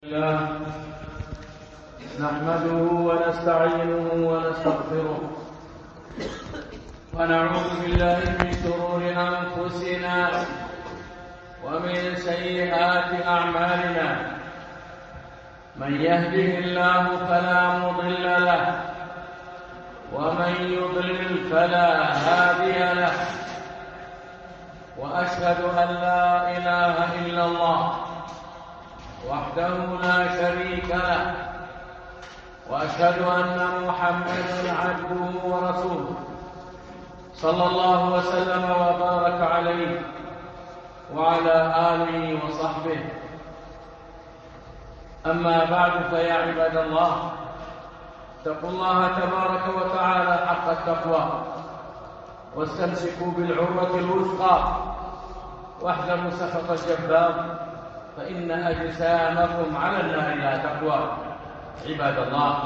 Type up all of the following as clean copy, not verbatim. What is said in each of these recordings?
الله نحمده ونستعينه ونستغفره ونعوذ بالله من شرور أنفسنا ومن سيئات أعمالنا. من يهده الله فلا مضل له ومن يضلل فلا هادي له، وأشهد أن لا إله إلا الله وحده لا شريك له، وأشهد أن محمدا عبده ورسوله صلى الله وسلم وبارك عليه وعلى آله وصحبه. أما بعد، فيا عباد الله، اتقوا الله تبارك وتعالى حق التقوى واستمسكوا بالعروة الوثقى واحذروا سخط الجبار، فإن أجسامكم على النار لا تقوى. عباد الله،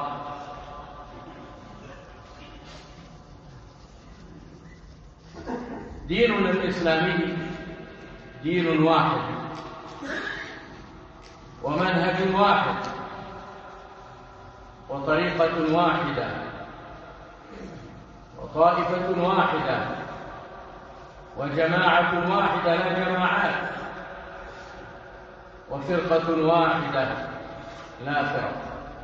ديننا الإسلامي دين واحد ومنهج واحد وطريقة واحدة وطائفة واحدة وجماعة واحدة لا جماعات، وفرقة واحدة لا فرق.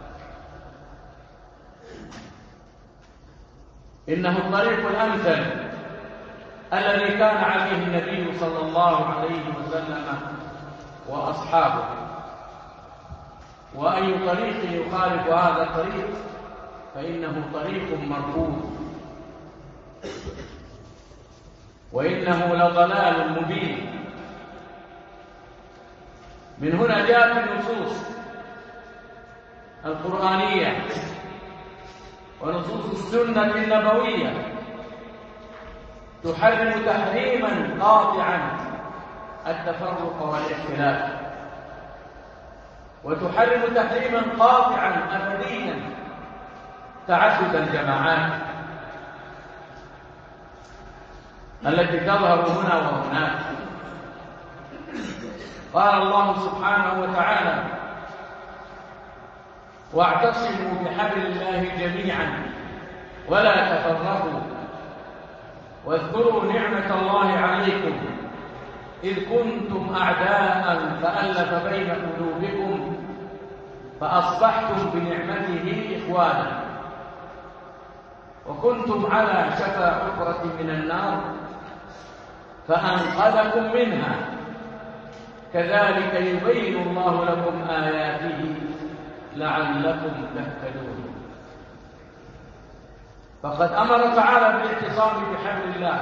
إنه الطريق الأمثل الذي كان عليه النبي صلى الله عليه وسلم وأصحابه، وأي طريق يخالف هذا الطريق فإنه طريق مرفوض وإنه لضلال مبين. من هنا جاءت النصوص القرآنية ونصوص السنة النبوية تحرم تحريما قاطعا التفرق والاختلاف، وتحرم تحريما قاطعا أبديا تعدد الجماعات التي تظهر هنا وهناك. قال الله سبحانه وتعالى: واعتصموا بحبل الله جميعا ولا تفرقوا واذكروا نعمة الله عليكم إذ كنتم أعداء فألف بين قلوبكم فأصبحتم بنعمته إخوانا وكنتم على شفا حفرة من النار فأنقذكم منها كذلك يبين الله لكم آياته لعلكم تهتدون. فقد أمر تعالى بالاعتصام بحبل الله،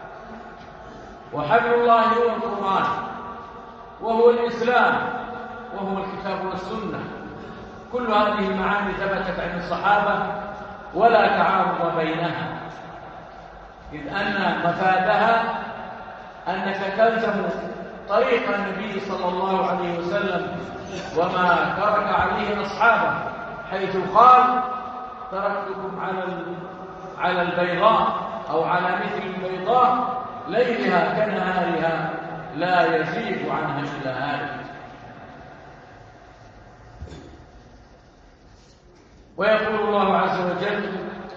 وحبل الله هو القرآن وهو الإسلام وهو الكتاب والسنة. كل هذه المعاني ثبتت عن الصحابة ولا تعارض بينها، إذ أن مفادها أنك تلزم طريق النبي صلى الله عليه وسلم وما ترك عليه أصحابه، حيث قال: تركتكم على البيضاء أو على مثل البيضاء ليلها كنهارها لا يزيغ عنها إلا هالك. ويقول الله عز وجل: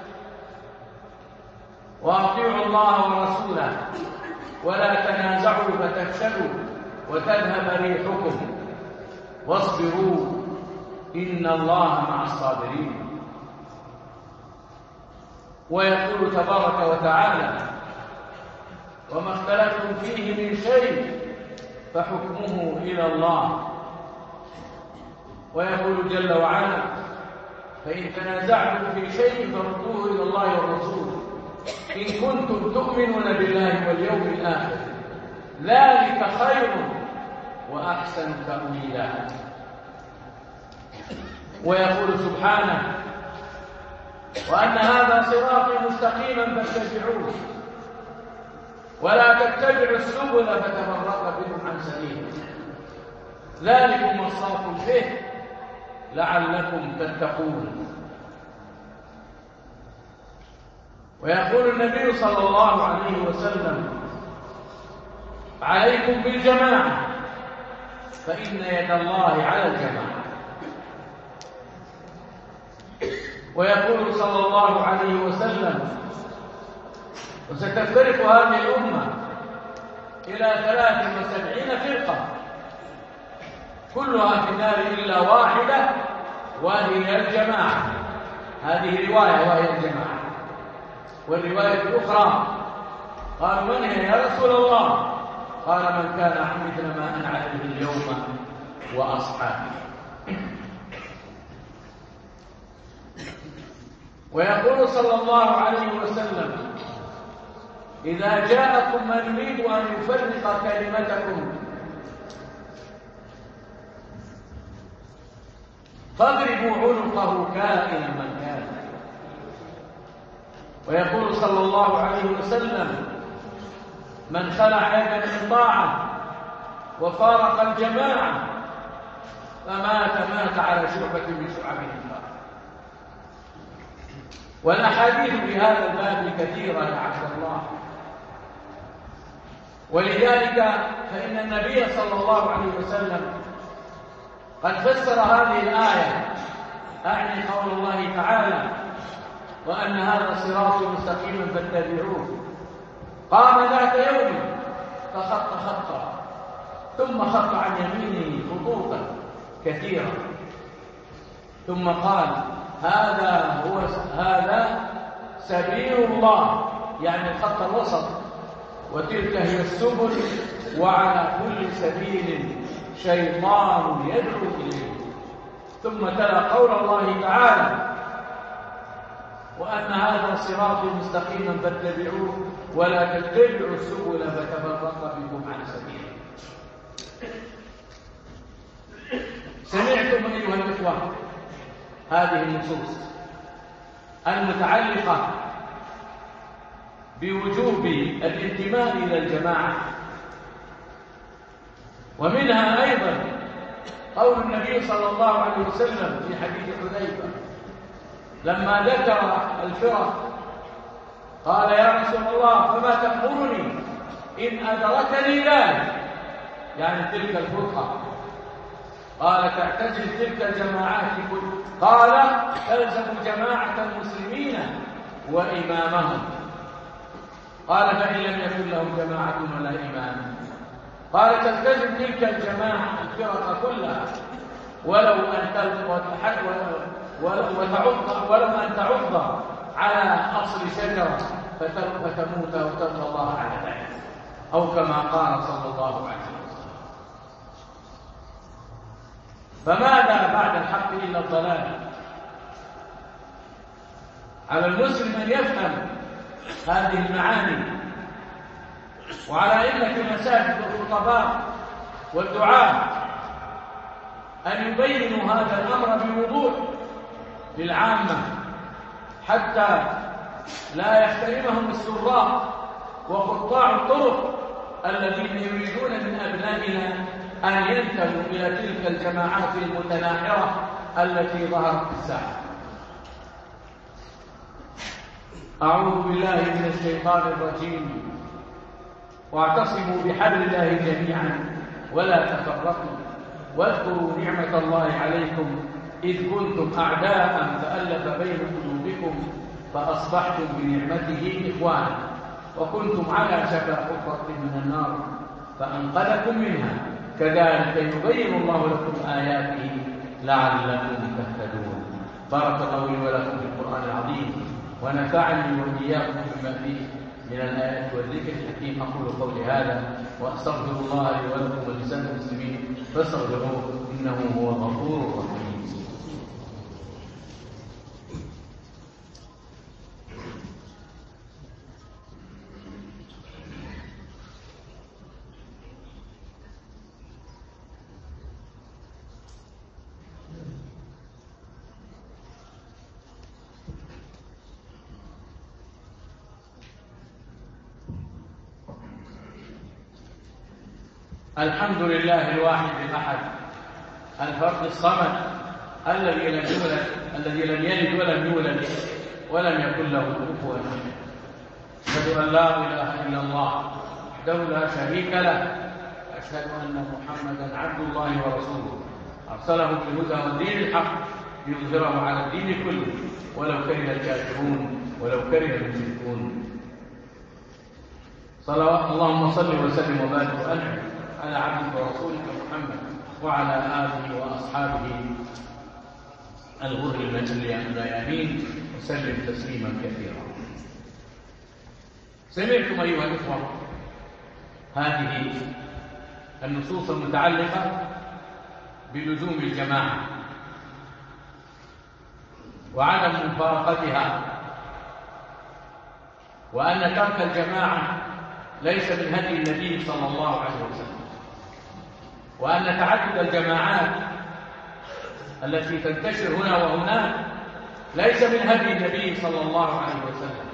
وأطيعوا الله ورسوله ولا تنازعوا فتفشلوا وتذهب ريحكم واصبروا إن الله مع الصابرين. ويقول تبارك وتعالى: وما اختلفتم فيه من شيء فحكمه إلى الله. ويقول جل وعلا: فإن تنازعتم في شيء فردوه إلى الله والرسول إن كنتم تؤمنون بالله واليوم الآخر ذلك خير وأحسن تأويلا. ويقول سبحانه: وأن هذا صراطي مستقيما فاتبعوه ولا تتبعوا السبل فتفرق بكم عن سبيله ذلكم وصاكم به لعلكم تتقون. ويقول النبي صلى الله عليه وسلم: عليكم بالجماعة فإن يد الله على الجماعة. ويقول صلى الله عليه وسلم: وستفترق هذه الأمة إلى 73 فرقة كلها في النار إلا واحدة وهي الجماعة. هذه رواية وهي الجماعة. والرواية الأخرى قالوا: من هي يا رسول الله؟ قال: من كان مثل ما أنا عليه اليوم وأصحابي. ويقول صلى الله عليه وسلم: إذا جاءكم من يريد أن يفرق كلمتكم فاضربوا عنقه كائنا من كان. ويقول صلى الله عليه وسلم: من خلع يدا من طاعة وفارق الجماعة مات على شعبة من شعب النار. والأحاديث في هذا الباب كثيرة يا عبد الله، ولذلك فإن النبي صلى الله عليه وسلم قد فسر هذه الآية، أعني قول الله تعالى: وأن هذا صراطي مستقيما فاتبعوه. قام ذات يوم فخط خطا ثم خط عن يمينه خطوطا كثيرة ثم قال: هذا سبيل الله، يعني الخط الوسط، وتلك هي السبل، وعلى كل سبيل شيطان يدعو إليه. ثم تلا قول الله تعالى: وأن هذا صراطي مستقيما فاتبعوه ولا تتبعوا السبل فتفرق بكم عن سبيله. سمعتم أيها الإخوة هذه النصوص المتعلقة بوجوب الانتماء إلى الجماعة، ومنها أيضا قول النبي صلى الله عليه وسلم في حديث حذيفة لما ذكر الفرق قال: يا رسول الله فما تأمرني إن أدركني ذلك، يعني تلك الفرقة؟ قال: تعتزل تلك الجماعات قال: تلزم جماعة المسلمين وإمامهم. قال: فإن لم يكن لهم جماعة ولا إمام؟ قال: تلتزم تلك الجماعة الفرق كلها ولو أن تعض على أصل شجرة فتموت وتلقى الله على ذلك، أو كما قال صلى الله عليه وسلم. فماذا بعد الحق إلا الضلال؟ على المسلم أن يفهم هذه المعاني، وعلى أئمة المساجد والخطباء والدعاة أن يبينوا هذا الأمر بوضوح للعامة حتى لا يحترمهم السراق وقطاع الطرق الذين يريدون من أبنائنا أن ينتموا إلى تلك الجماعات المتناحرة التي ظهرت في الساحة. أعوذ بالله من الشيطان الرجيم. واعتصموا بحبل الله جميعا ولا تفرقوا واذكروا نعمة الله عليكم إذ كنتم أعداء فألف بين قلوبكم فأصبحتم بنعمته إخوانا وكنتم على شفا حفرة من النار فأنقذكم منها كذلك يبين الله لكم آياته لعلكم تهتدون. بارك الله لي ولكم في القرآن العظيم ونفعني وإياكم بما فيه من الآيات والذكر الحكيم. أقول قولي هذا وأستغفر الله لي ولكم ولسائر المسلمين فاستغفروه إنه هو الغفور الرحيم. الحمد لله الواحد الأحد الفرد الصمد الذي لم يلد ولم يولد ولم يكن له كفوا أحد. أشهد أن لا إله إلا الله وحده لا شريك له، أشهد أن محمدا عبد الله ورسوله أرسله بالهدى ودين الحق ليظهره على الدين كله ولو كره الكافرون ولو كره المشركون. اللهم صل وسلم وبارك وانعم على عبدك ورسولك محمد وعلى اله واصحابه الغر الميامين وسلم تسليما كثيرا. سمعتم ايها الاخوه هذه النصوص المتعلقه بلزوم الجماعه وعدم مفارقتها، وان ترك الجماعه ليس من هدي النبي صلى الله عليه وسلم، وأن تعدد الجماعات التي تنتشر هنا وهناك ليس من هدي النبي صلى الله عليه وسلم.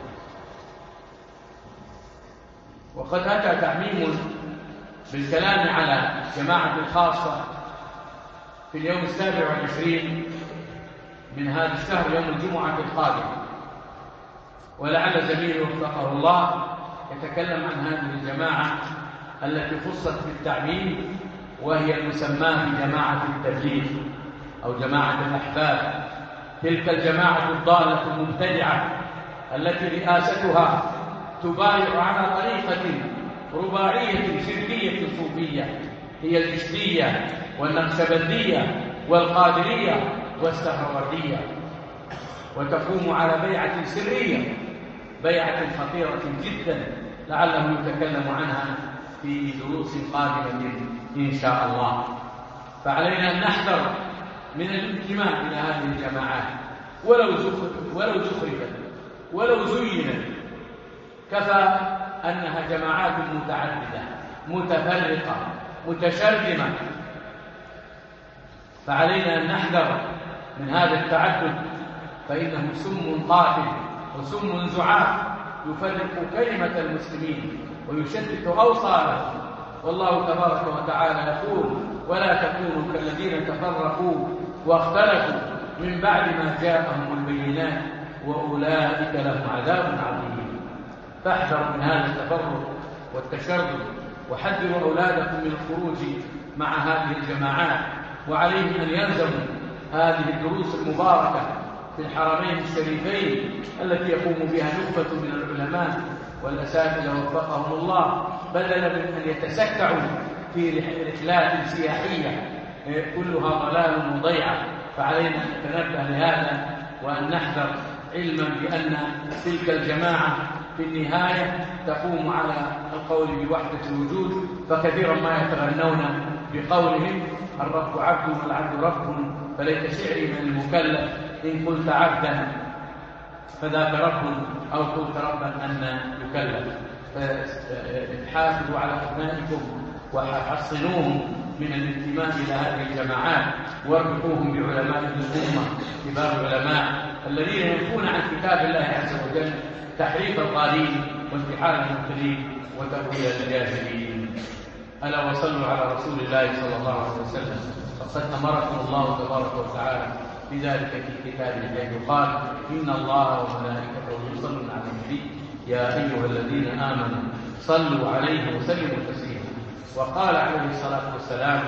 وقد أتى تعميم بالكلام على جماعة الخاصة في اليوم 27 من هذا الشهر يوم الجمعة القادم، ولعل زميله وفقه الله يتكلم عن هذه الجماعة التي خصت بالتعميم، وهي المسماة بجماعة التبليغ أو جماعة الأحباب. تلك الجماعة الضالة المبتدعة التي رئاستها تبايع على طريقة رباعية شركية صوفية، هي الجشتية والنقشبندية والقادرية والسهروردية، وتقوم على بيعة سرية، بيعة خطيرة جدا لعله يتكلم عنها في دروس قادمة إن شاء الله. فعلينا أن نحذر من الانتماء إلى هذه الجماعات ولو زخرفت ولو زينت، كفى أنها جماعات متعددة متفرقة متشرذمة. فعلينا أن نحذر من هذا التعدد، فإنه سم قاتل وسم زعاف يفرق كلمة المسلمين ويشتت أوصالهم. والله تبارك وتعالى يقول: ولا تكونوا كالذين تفرقوا واختلفوا من بعد ما جاءهم البينات وأولئك لهم عذاب عظيم. فاحذروا من هذا التفرق والتشرذم، وحذروا أولادكم من الخروج مع هذه الجماعات، وعليهم أن يلزموا هذه الدروس المباركة في الحرمين الشريفين التي يقوم بها نخبة من العلماء والأساتذة وفقهم الله، بدلا من أن يتسكعوا في رحلات سياحية كلها ضلال وضيعة. فعلينا أن نتنبه لهذا وأن نحذر، علما بأن تلك الجماعة في النهاية تقوم على القول بوحدة الوجود، فكثيرا ما يتغنون بقولهم: الرب عبد والعبد رب، فليت شعري من المكلف إن قلت عبدا فذاك رب، أو قلت ربا أن يكلف. فحافظوا على أبنائكم وحصنوهم من الانتماء إلى هذه الجماعات، واربطوهم بعلماء الأمة كبار العلماء الذين ينفون عن كتاب الله عز وجل تحريف الغالين وانتحال المبتلين وتأويل الجاهلين. ألا وصلوا على رسول الله صلى الله عليه وسلم، فقد أمركم الله تبارك وتعالى بذلك في كتابه، حيث قال: إن الله وملائكته يصلون على النبي يا أيها الذين آمنوا صلوا عليه وسلموا تسليما. وقال عليه الصلاة والسلام: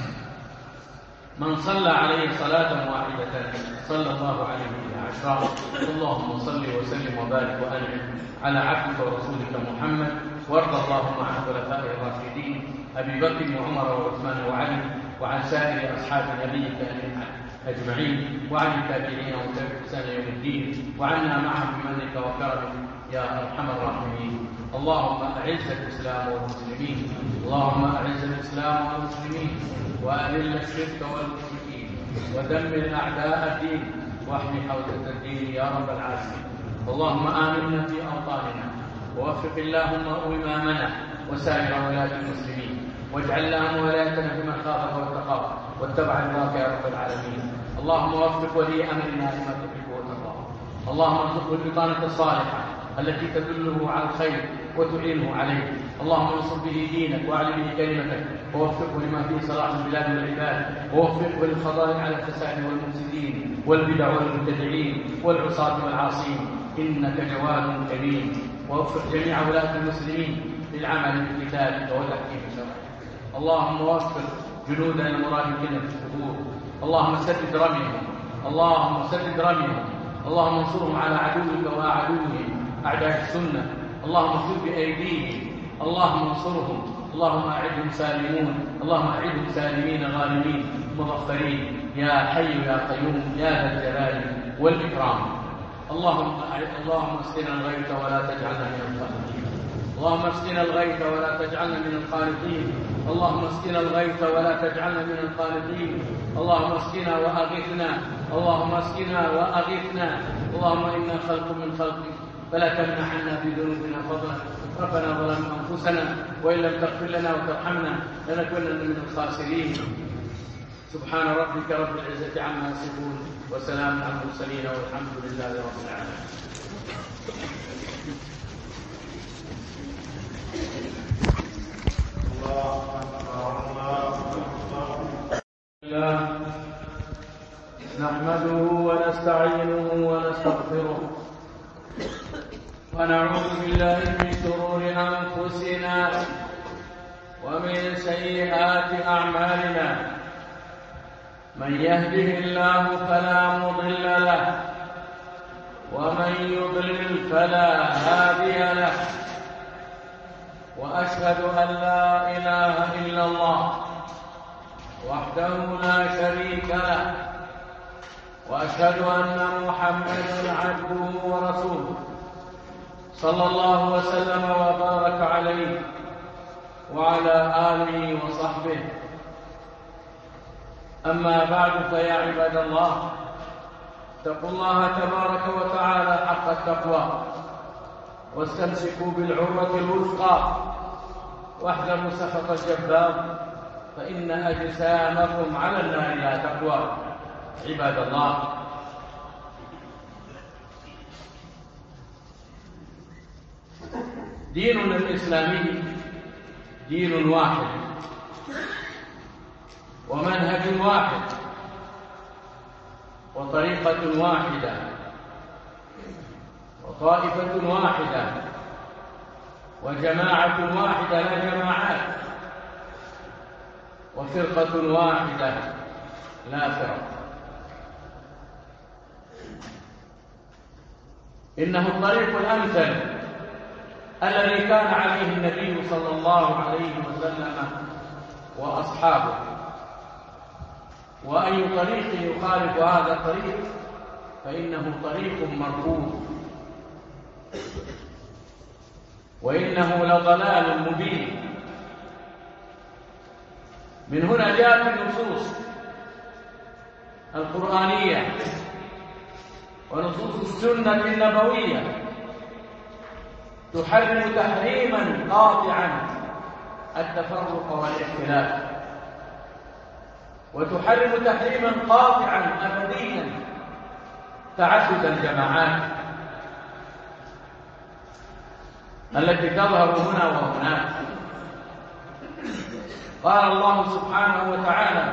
من صلى عليه صلاة واحدة صلى الله عليه بها عشرا. اللهم صل وسلم وبارك وأنعم على عبدك ورسولك محمد، وارض اللهم عن خلفائه الراشدين أبي بكر وعمر وعثمان وعلي، وعن سائر أصحاب نبيك أجمعين، وعن التابعين وتابعين يوم الدين، وعنا معهم بمنك وكرمك يا أرحم الراحمين. اللهم أعز الإسلام والمسلمين، اللهم أعز الإسلام والمسلمين، وأذل الشرك والمشركين، ودمر أعداء الدين، واحمي حوزة الدين يا رب العالمين. اللهم آمنا في أوطاننا، ووفق اللهم إمامنا وسائر ولاة المسلمين، واجعل اللهم ولايتنا في من خافك واتقاك واتبع رضاك يا رب العالمين. اللهم وفق ولي أمرنا لما تحب وترضى. اللهم ارزقه البطانة الصالحة التي تدله على الخير وتعينه عليه. اللهم انصر به دينك واعل به كلمتك، ووفقه لما فيه صلاح البلاد والعباد، ووفقه للقضاء على الفساد والمفسدين والبدع والمبتدعين والعصاة والعاصين، إنك جواد كريم. ووفق جميع ولاة المسلمين للعمل بكتابك وتحكيم شرعك. اللهم وفق جنودنا المرابطين في الصدور، اللهم سدد رميهم اللهم سدد رميهم، اللهم انصرهم على عدوك وعدوهم أعداء السنة، اللهم خذ بأيديهم، اللهم انصرهم، اللهم أعدهم سالمون، اللهم أعدهم سالمين غانمين مظفرين يا حي يا قيوم يا ذا الجلال والإكرام. اللهم اسقنا الغيث ولا تجعلنا من القانطين، اللهم اسقنا الغيث ولا تجعلنا من القانطين، اللهم اسقنا الغيث ولا تجعلنا من القانطين، اللهم اسقنا وأغثنا، اللهم اسقنا وأغثنا، اللهم إنا خلق من خلقك فلا تمنع عنا بذنوبنا فضلا. ربنا ظلمنا أنفسنا وإن لم تغفر لنا وترحمنا لنكونن من الخاسرين. سبحان ربك رب العزة عما يصفون وسلام على المرسلين والحمد لله رب العالمين. نحمده ونستعينه ونستغفره ونعوذ بالله من شرور أنفسنا ومن سيئات أعمالنا. من يهده الله فلا مضل له ومن يضلل فلا هادي له، وأشهد أن لا إله إلا الله وحده لا شريك له، وأشهد أن محمدا عبده ورسوله صلى الله وسلم وبارك عليه وعلى آله وصحبه. أما بعد، فيا عباد الله، اتقوا الله تبارك وتعالى حق التقوى واستمسكوا بالعروة الوثقى واحذروا سخط الجبار فإن أجسامكم على النار لا تقوى. عباد الله، ديننا الإسلامي دين واحد ومنهج واحد وطريقة واحدة وطائفة واحدة وجماعة واحدة لا جماعات، وفرقة واحدة لا فرق. إنه الطريق الأمثل الذي كان عليه النبي صلى الله عليه وسلم وأصحابه، وأي طريق يخالف هذا الطريق فإنه طريق مرفوض وإنه لضلال مبين. من هنا جاءت النصوص القرآنية ونصوص السنة النبوية تحرم تحريما قاطعا التفرق والاختلاف، وتحرم تحريما قاطعا أبديا تعدد الجماعات التي تظهر هنا وهناك. قال الله سبحانه وتعالى: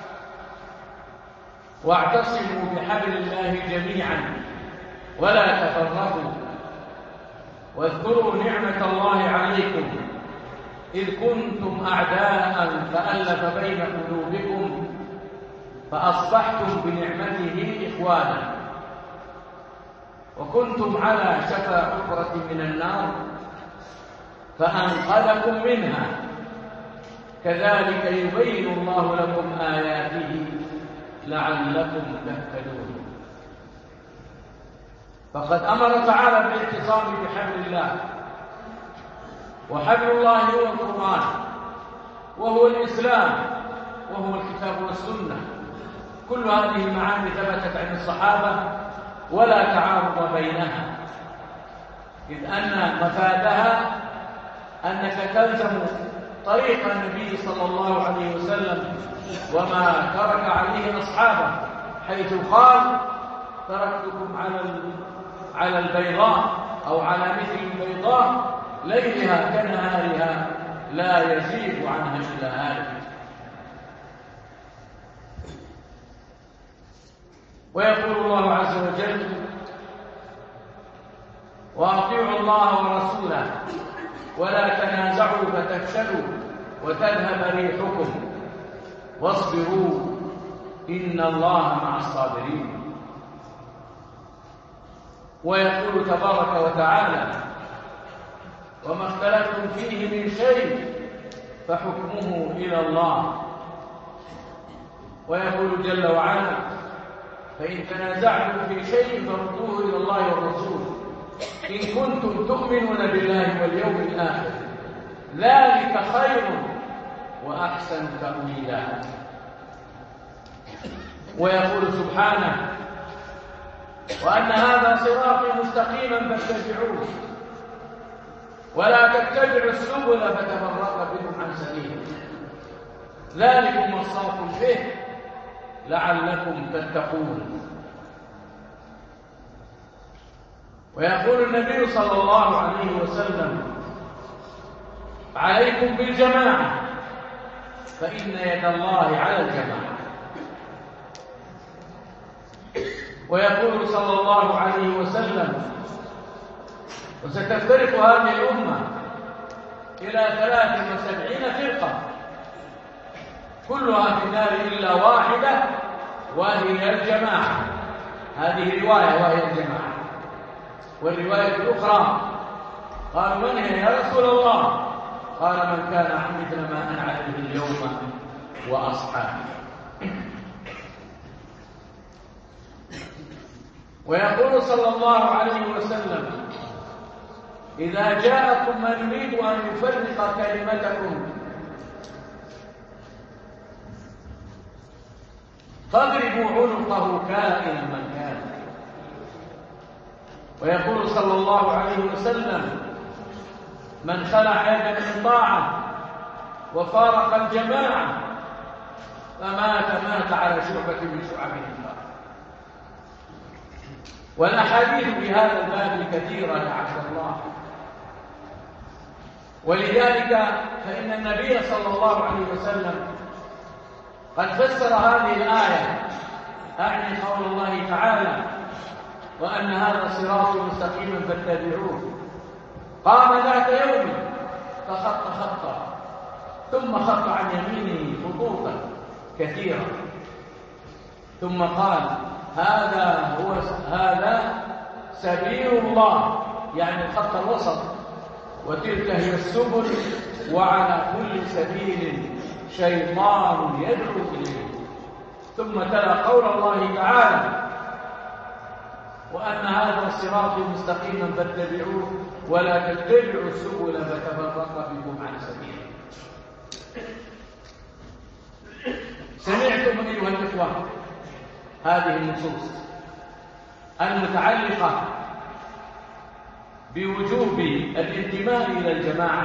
واعتصموا بحبل الله جميعا ولا تفرقوا واذكروا نعمة الله عليكم إذ كنتم أعداء فألف بين قلوبكم فأصبحتم بنعمته إخوانا وكنتم على شفا حفرة من النار فأنقذكم منها كذلك يبين الله لكم آياته لعلكم تهتدون. فقد أمر تعالى بالاعتصام بحبل الله، وحبل الله هو القرآن وهو الإسلام وهو الكتاب والسنة. كل هذه المعاني ثبتت عن الصحابة ولا تعارض بينها، إذ أن مفادها أنك تلزم طريق النبي صلى الله عليه وسلم وما ترك عليه أصحابه، حيث قال: تركتكم على البيضاء أو على مثل البيضاء ليلها كنهارها لا يزيغ عنها إلا هالك. ويقول الله عز وجل: وأطيعوا الله ورسوله ولا تنازعوا فتفشلوا وتذهب ريحكم واصبروا إن الله مع الصابرين. ويقول تبارك وتعالى: وما اختلفتم فيه من شيء فحكمه إلى الله. ويقول جل وعلا: فإن تنازعتم في شيء فردوه إلى الله والرسول إن كنتم تؤمنون بالله واليوم الآخر ذلك خير وأحسن تأويلا. ويقول سبحانه: وأن هذا صراطي مستقيما فاتبعوه ولا تتبعوا السبل فتفرق بكم عن سبيله ذلكم وصاكم به لعلكم تتقون. ويقول النبي صلى الله عليه وسلم: عليكم بالجماعة فإن يد الله على الجماعة. ويقول صلى الله عليه وسلم: وستفترق هذه الأمة إلى 73 فرقة كلها في النار إلا واحدة وهي الجماعة. هذه رواية وهي الجماعة. والرواية الأخرى قالوا: من هي يا رسول الله؟ قال: من كان مثل ما أنا عليه اليوم وأصحابي. ويقول صلى الله عليه وسلم: إذا جاءكم من يريد أن يفرق كلمتكم فاضربوا عنقه كائنا من كان. ويقول صلى الله عليه وسلم: من خلع يدا من طاعة وفارق الجماعة مات على شعبة من شعب النار. والأحاديث في هذا الباب كثيرة يا عبد الله. ولذلك فإن النبي صلى الله عليه وسلم قد فسر هذه الآية، أعني قول الله تعالى: وأن هذا صراطي مستقيما فاتبعوه. قام ذات يوم فخط خطا ثم خط عن يمينه خطوطا كثيرة ثم قال: هذا سبيل الله، يعني الخط الوسط، وتلك هي السبل، وعلى كل سبيل شيطان يدعو إليه. ثم تلا قول الله تعالى: وأن هذا صراطي مستقيما فاتبعوه ولا تتبعوا السبل فتفرق بكم عن سبيله. سمعتم أيها الإخوة هذه النصوص المتعلقة بوجوب الانتماء إلى الجماعة،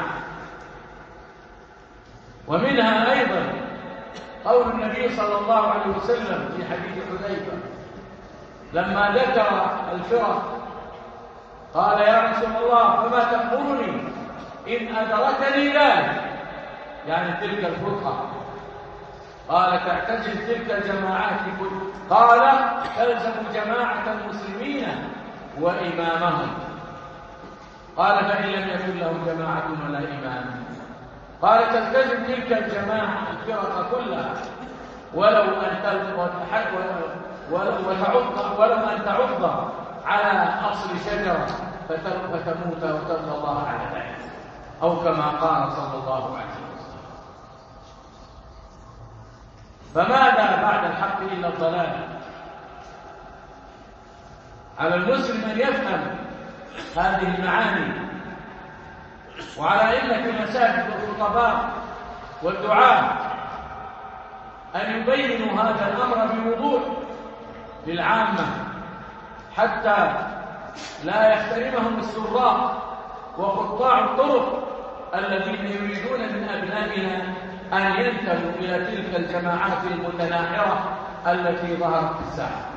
ومنها أيضا قول النبي صلى الله عليه وسلم في حديث حذيفة لما ذكر الفرق قال: يا رسول الله فما تأمرني إن أدركني ذلك، يعني تلك الفرقة؟ قال: تعتزل تلك الجماعات قال: تلزم جماعة المسلمين وإمامهم. قال: فإن لم يكن له جماعة ولا إمام؟ قال: تلتزم تلك الجماعة الفرق كلها ولو أن تعض على أصل شجرة فتموت وتلقى الله على ذلك، أو كما قال صلى الله عليه وسلم. فماذا بعد الحق إلا الضلال؟ على المسلم أن يفهم هذه المعاني، وعلى أئمة المساجد والخطباء والدعاة أن يبينوا هذا الأمر بوضوح للعامة حتى لا يحترمهم السراق وقطاع الطرق الذين يريدون من أبنائنا أن ينتموا إلى تلك الجماعات المتناحرة التي ظهرت في الساحة.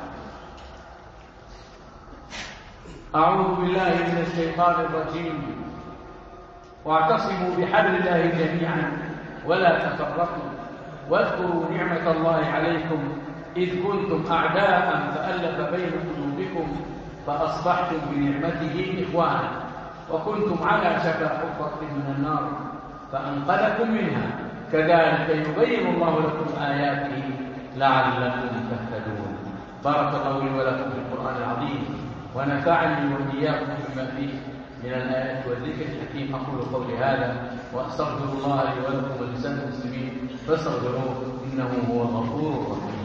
أعوذ بالله من الشيطان الرجيم. واعتصموا بحبل الله جميعا ولا تفرقوا واذكروا نعمة الله عليكم إذ كنتم أعداء فألف بين قلوبكم فأصبحتم بنعمته إخوانا وكنتم على شفا حفرة من النار فأنقذكم منها كذلك يبين الله لكم آياته لعلكم تهتدون. بارك الله لي ولكم في القرآن العظيم، ونفعني وإياكم بما فيه من الآيات والذكر الحكيم. أقول قولي هذا وأستغفر الله لي ولكم ولسائر المسلمين فاستغفروه إنه هو الغفور الرحيم.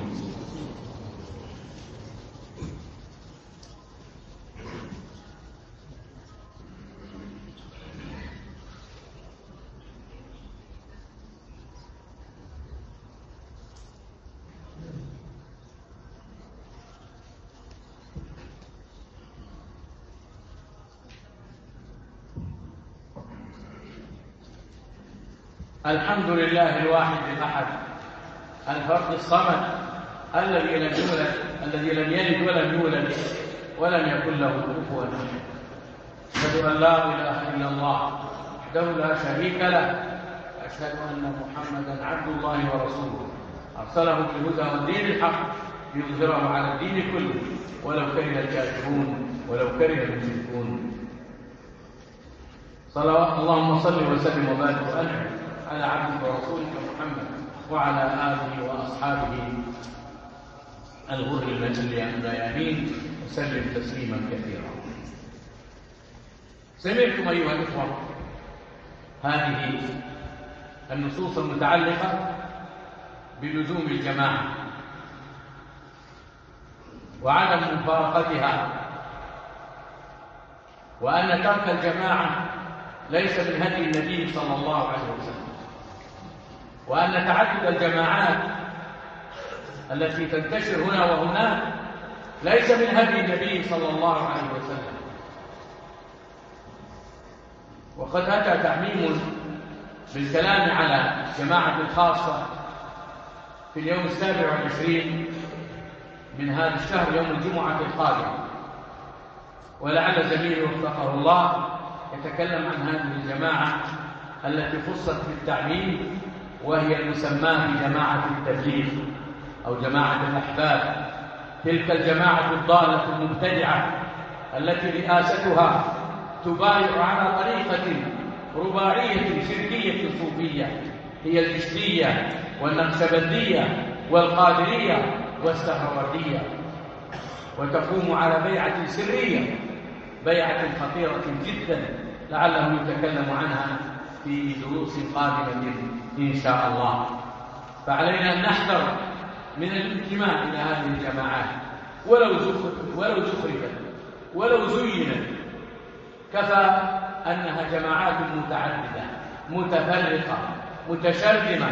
الحمد لله الواحد الأحد الفرد الصمد الذي لم يلد ولم يولد ولم يكن له كفوا أحد. أشهد أن لا إله إلا الله وحده لا شريك له، أشهد أن محمدا عبد الله ورسوله أرسله بالهدى والدين الحق ليظهره على الدين كله ولو كره الكافرون ولو كره المشركون. صلوات اللهم صل وسلم وبارك وأنعم على عبدك ورسولك محمد وعلى آله وأصحابه الغر الميامين وسلم تسليما كثيرا. سمعتم أيها الإخوة هذه النصوص المتعلقة بلزوم الجماعة وعدم مفارقتها، وأن ترك الجماعة ليس من هدي النبي صلى الله عليه وسلم، وأن تعدد الجماعات التي تنتشر هنا وهناك ليس من هدي النبي صلى الله عليه وسلم. وقد أتى تعميم بالكلام على جماعة الخاصة في اليوم 27 من هذا الشهر يوم الجمعة القادم، ولعل زميله وفقه الله يتكلم عن هذه الجماعة التي خصت بالتعميم، وهي المسماة بجماعة التبليغ أو جماعة الأحباب. تلك الجماعة الضالة المبتدعة التي رئاستها تبايع على طريقة رباعية شركية صوفية، هي الجشتية والنقشبندية والقادرية والسهروردية، وتقوم على بيعة سرية، بيعة خطيرة جدا لعله يتكلم عنها في دروس قادمة إن شاء الله. فعلينا أن نحذر من الانتماء إلى هذه الجماعات ولو زخرفت ولو زينت، كفى أنها جماعات متعددة متفرقة متشرذمة.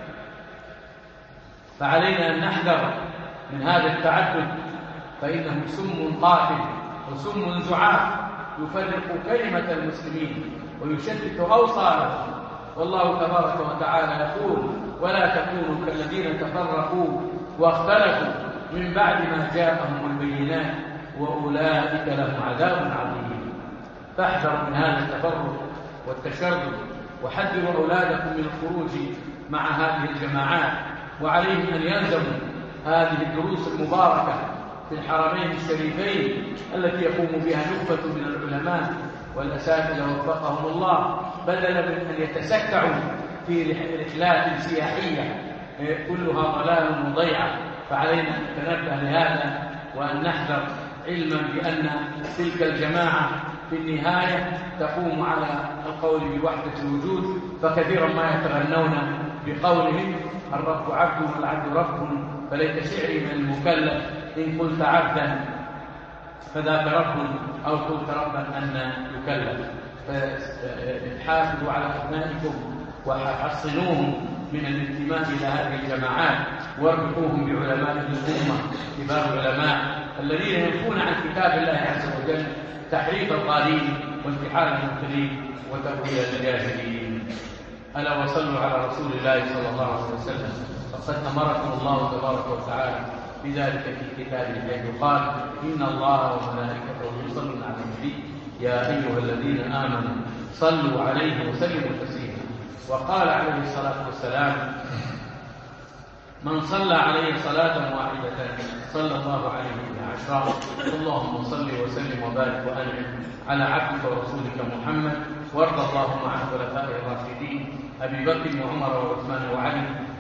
فعلينا أن نحذر من هذا التعدد، فإنه سم قاتل وسم زعاف يفرق كلمة المسلمين ويشتت أوصالهم. والله تبارك وتعالى يقول: ولا تكونوا كالذين تفرقوا واختلفوا من بعد ما جاءهم البينات وأولئك لهم عذاب عظيم. فاحذروا من هذا التفرق والتشرذم، وحذروا أولادكم من الخروج مع هذه الجماعات، وعليهم أن يلزموا هذه الدروس المباركة في الحرمين الشريفين التي يقوم بها نخبة من العلماء والأساتذة وفقهم الله، بدلا من أن يتسكعوا في رحلات سياحية كلها ضلال وضيعة. فعلينا أن نتنبه لهذا وأن نحذر، علما بأن تلك الجماعة في النهاية تقوم على القول بوحدة الوجود، فكثيرا ما يتغنون بقولهم: الرب عبد والعبد رب، فليت شعري من المكلف إن قلت عبدا فذاك رب أو قلت ربا أن يكلف. فحافظوا على أبنائكم وحصنوهم من الانتماء إلى هذه الجماعات، واربطوهم بعلماء الأمة كبار العلماء الذين ينفون عن كتاب الله عز وجل تحريف الغالين وانتحال المبتلين وتأويل الجاهلين. ألا وصلوا على رسول الله صلى الله عليه وسلم، فقد أمركم الله تبارك وتعالى بذلك في كتابه، حيث قال: إن الله وملائكته يصلون على النبي يا أيها الذين آمنوا صلوا عليه وسلموا تسليما. وقال عليه الصلاة والسلام: من صلى عليه صلاة واحدة صلى الله عليه بها عشرا. اللهم صل وسلم وبارك وأنعم على عبدك ورسولك محمد، وارض اللهم عن خلفائه الراشدين أبي بكر وعمر وعثمان وعلي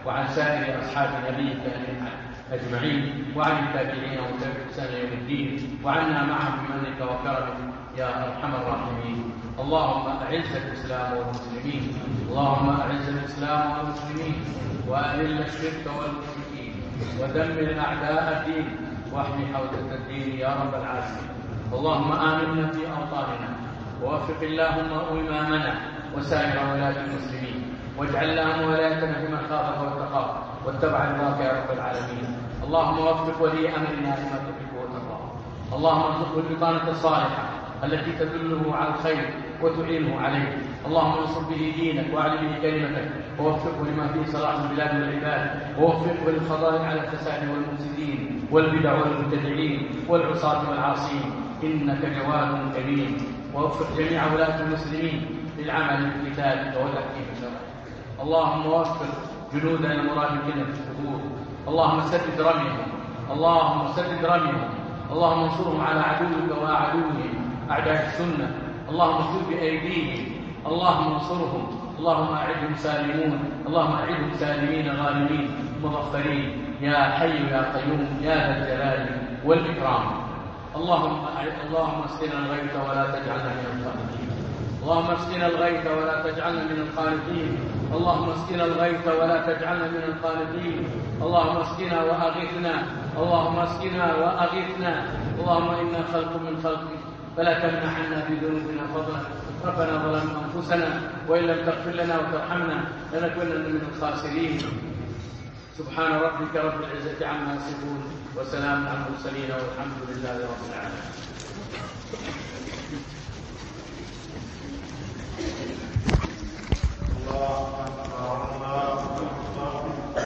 وعن سائر أصحاب نبيك أجمعين، وعن التابعين وتابعين يوم الدين، وعنا معهم بمنك وكرمك يا أرحم الراحمين. اللهم أعز الإسلام والمسلمين، اللهم أعز الإسلام والمسلمين، وأذل الشرك والمشركين، ودمر أعداء الدين، واحمي حوزة الدين يا رب العالمين. اللهم آمنا في أوطاننا، ووفق اللهم إمامنا وسائر ولاة المسلمين، واجعل اللهم ولايتنا في من خافك واتقاك واتبع رضاك يا رب العالمين. اللهم وفق ولي أمرنا لما تحب وترضى، اللهم ارزقه البطانة الصالحة التي تدله على الخير وتعينه عليه. اللهم انصر به دينك واعل به كلمتك، ووفقه لما فيه صلاح البلاد والعباد، ووفقه للقضاء على الفساد والمفسدين والبدع والمبتدعين والعصاة والعاصين، إنك جواد كريم. ووفق جميع ولاة المسلمين للعمل بكتابك وتحكيم شرعك. اللهم وفق جنودنا المرابطين في الصدور، اللهم سدد رميهم، اللهم سدد رميهم، اللهم انصرهم على عدوك وعدوهم أعداء السنة، اللهم اشدد بأيديهم، اللهم انصرهم، اللهم أعدهم سالمون، اللهم أعدهم سالمين غانمين مظفرين يا حي يا قيوم يا ذا الجلال والإكرام. اللهم اسقنا الغيث ولا تجعلنا من القانطين، اللهم اسقنا الغيث ولا تجعلنا من القانطين، اللهم اسقنا الغيث ولا تجعلنا من القانطين، اللهم اسقنا وأغثنا، اللهم اسقنا وأغثنا، اللهم إنا خلق من خلقك فلا تمنع عنا بذنوبنا فضلا. ربنا ظلمنا أنفسنا وإن لم تغفر لنا وترحمنا لنكونن من الخاسرين. سبحان ربك رب العزة عما يصفون، وسلام على المرسلين، والحمد لله رب العالمين.